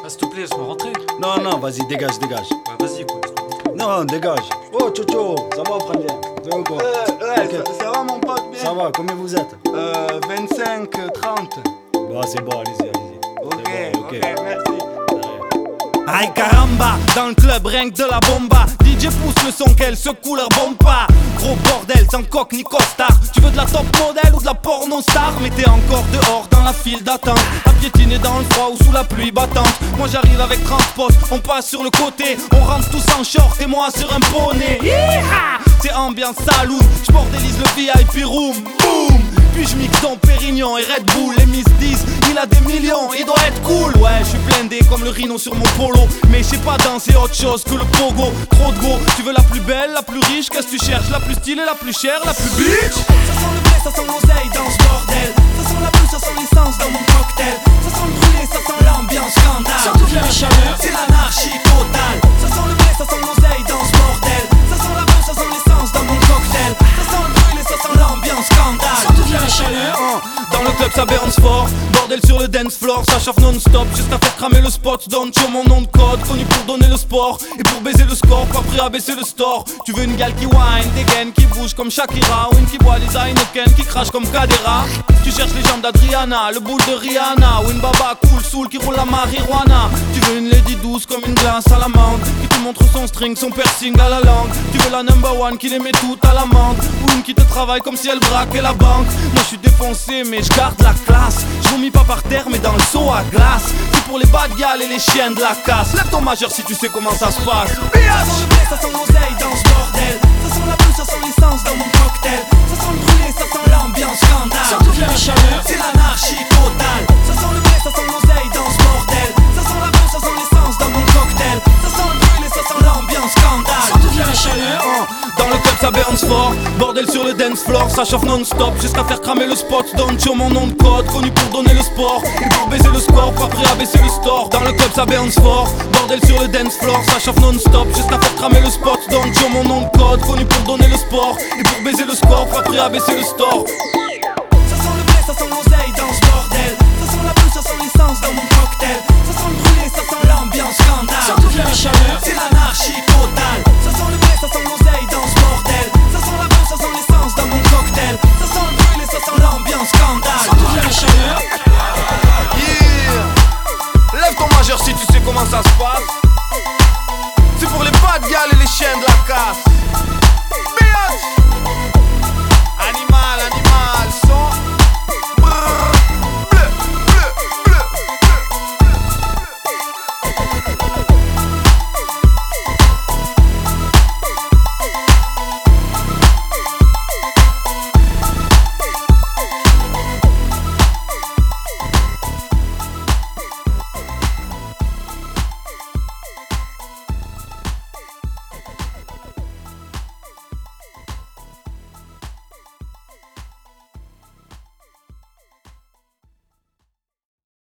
s'il te plaît, laisse-moi rentrer. Non, non, vas-y, dégage. Ouais, vas-y, quoi. Non, dégage. Oh, Tchotcho, ça va, frangin? Ça va quoi? Ouais, ça va mon pote, bien. Ça va, combien vous êtes? 25, 30. Bah, c'est bon, allez-y. Ok, merci. Aïe caramba, dans le club rien que de la bomba. DJ pousse le son qu'elle secoue leur bomba. Gros bordel, sans coque ni costard. Tu veux de la top modèle ou de la porno star? Mais t'es encore dehors dans la file d'attente, à piétiner dans le froid ou sous la pluie battante. Moi j'arrive avec transport, on passe sur le côté. On rentre tous en short et moi sur un poney. C'est ambiance saloon, j'bordélise le VIP room. Boom. Puis je mixe dans Pérignon et Red Bull. Les Miss disent, il a des millions, il doit être cool. Ouais, je suis blindé comme le rhino sur mon polo. Mais je sais pas danser autre chose que le pogo. Trop de go, tu veux la plus belle, la plus riche? Qu'est-ce que tu cherches? La plus stylée, la plus chère, la plus bitch? Ça sent le blé, ça sent l'oseille dans ce bordel. Ça sent la boue, ça sent l'essence dans mon cocktail. Ça sent le brûlé, ça sent l'ambiance scandale. Sur toute la chaleur, c'est l'anarchie totale. Ça sent le blé, ça sent l'oseille dans ce bordel. Ça sent la boue, ça sent l'essence dans mon cocktail. Ça sent le brûlé, ça sent l'ambiance scandale. Sur toute la chaleur, dans le club ça bounce fort. Bordel sur le dance floor, ça chauffe non-stop. Juste à faire cramer le spot, donne sur mon nom de code. Connu pour donner le sport et pour baiser le score. Pas prêt à baisser le store. Tu veux une gale qui whine, des gaines qui bouge comme Shakira. Ou une qui boit des Heineken, qui crache comme Kadera. Tu cherches les jambes d'Adriana, le boule de Rihanna. Ou une baba cool, soul qui roule la marijuana. Tu veux une lady douce comme une glace à l'amande, qui te montre son string, son piercing à la langue. Tu veux la number one qui les met toutes à l'amende. Ou une qui te travaille comme si elle braquait la banque. Moi je suis défoncé mais je garde la classe. Je vomis pas par terre mais dans le seau à glace. C'est pour les bad gals et les chiens de la casse. Lève ton majeur si tu sais comment ça se passe. Ça sent le blé, ça sent l'oseille dans ce bordel. Ça sent la boue, ça sent l'essence dans mon cocktail. Ça sent le brûlé, ça sent l'ambiance scandale. Sur toute la chaleur, c'est l'anarchie totale. Ça sent le blé, ça sent l'oseille dans ce bordel. Ça sent la boue, ça sent l'essence dans mon cocktail. Ça sent le brûlé, ça sent l'ambiance scandale. Sur toute la chaleur, dans le club ça bounce fort. Bordel sur le dance floor, ça chauffe non-stop. Jusqu'à faire cramer le spot, donne sur mon nom de code. Connu pour donner le sport et pour baiser le score. Pas prêt à baisser le store, dans le club ça bounce fort. Bordel sur le dance floor, ça chauffe non-stop. Jusqu'à faire cramer le spot, donne sur mon nom de code. Connu pour donner le sport et pour baiser le score. Pas prêt à baisser le store. Ça sent le blé, ça sent l'oseille dans ce bordel. Ça sent la boue, ça sent l'essence dans mon cocktail. Ça sent le brûlé, ça sent l'ambiance scandale. Sur toute la chaleur, c'est l'anarchie totale. Ça sent le blé, ça sent l'oseille dans ce bordel. Ça sent la boue, ça sent l'essence dans mon cocktail. Ça sent le brûlé, ça sent l'ambiance scandale. Sur toute la chaleur. Yeah. Lève ton majeur si tu sais comment ça se passe.